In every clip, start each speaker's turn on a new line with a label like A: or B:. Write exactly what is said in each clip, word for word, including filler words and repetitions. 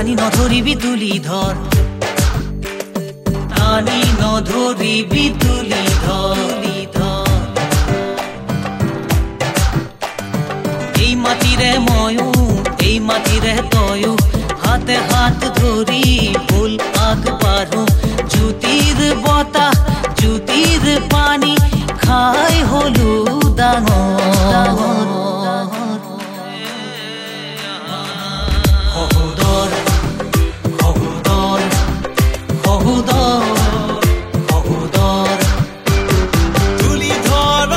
A: টানি নধৰিবি তুলি ধৰ টানি নধৰিবি তুলি ধৰি ধৰ এই মাটিৰে ময়ো এই মাটিৰে তয়ো হাতে হাত ধৰি ফুল আগবাঢ়ো জ্যোতিৰ বতাহ জ্যোতিৰ পানী খাই হলো ডাঙৰ সহোদৰ সহোদৰ সহোদৰ সহোদৰ তুলি ধৰ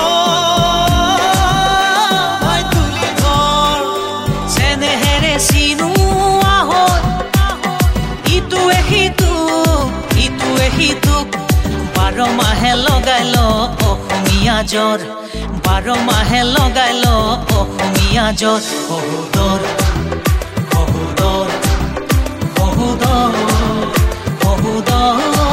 A: ভাই তুলি ধৰ চেনেহেৰে চিনোৱা হ'ল ইটোৱে সিটোক ইটোৱে সিটোক বাৰ মাহে লগাই ল অসমীয়া জ্বৰ বাৰ মাহে লগাই ল অসমীয়া জ্বৰ সহোদৰ সহোদৰ সহোদৰ সহোদৰ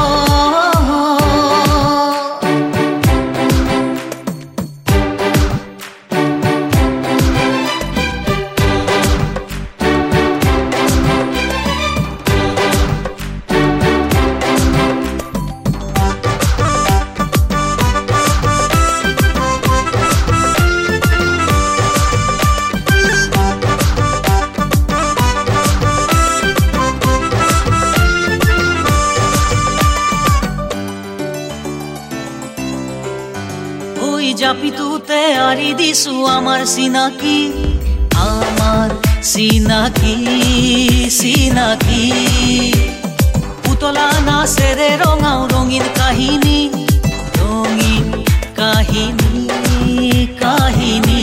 A: জাপিটোতে আৰি দিছো আমাৰ চিনাকি আমাৰ চিনাকি চিনাকি পুতলা নাচেৰে ৰঙাও ৰঙীন কাহিনী ৰঙীন কাহিনী কাহিনী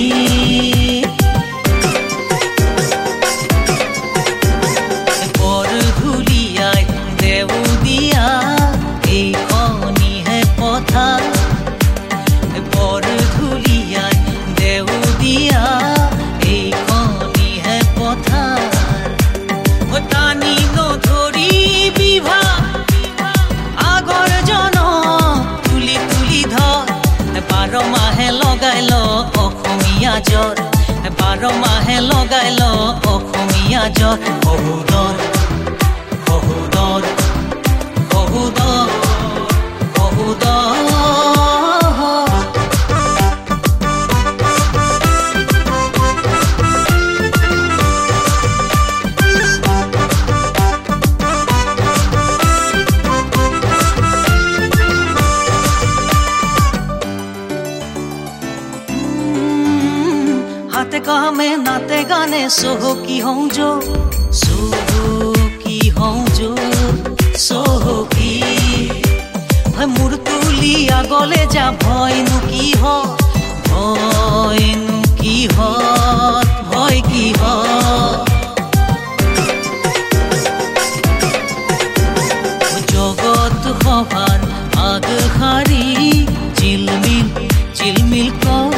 A: বৰ ধুলিয়াই দেও দিয়া এইখনিহে পথা বৰ ধুলিয়াই দেও দিয়া এইখনিহে পথাৰ টানি নধৰিবি আগৰ জন তুলি তুলি ধৰ বাৰ মাহে লগাই ল অসমীয়া জ্বৰ বাৰ মাহে লগাই ল অসমীয়া জ্বৰ সহোদৰ সহোদৰ সহোদৰ সহোদৰ হাতে কামে নাতে গানে চহকি হওঁ যো চহকি হওঁ যো চহকি মোৰ তুলি আগলে যা ভয়নো কি হ ভয়নো কি হ ভয় কি হ জগত সভাৰ আগশাৰী জিলমিল জিলমিল কৰ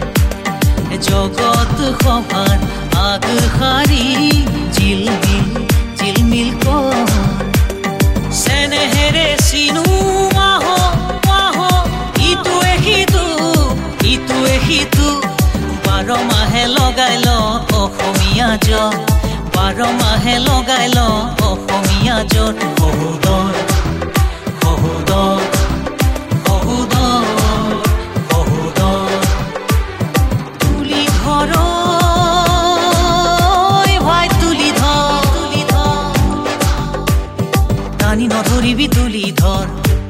A: জগত সভাৰ আগশাৰী জিলমিল জিলমিল কৰ চেনেহেৰে চিনোৱা হ'ল ইটোৱে সিটো ইটোৱে সিটো বাৰ মাহে লগাই ল অসমীয়া জ্বৰ বাৰ মাহে লগাই ল অসমীয়া জ্বৰ সহোদৰ সহোদৰ সহোদৰ টানি নধৰিবি তুলি ধৰ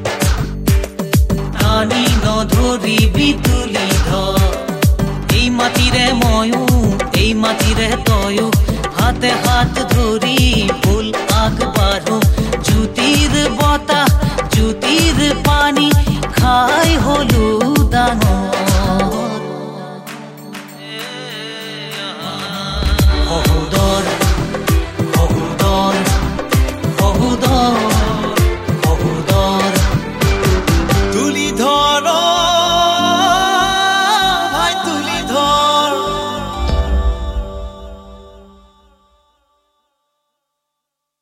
A: টানি নধৰিবি তুলি ধৰ এই মাটিৰে ময়ো এই মাটিৰে তয়ো হাতে হাত ধৰি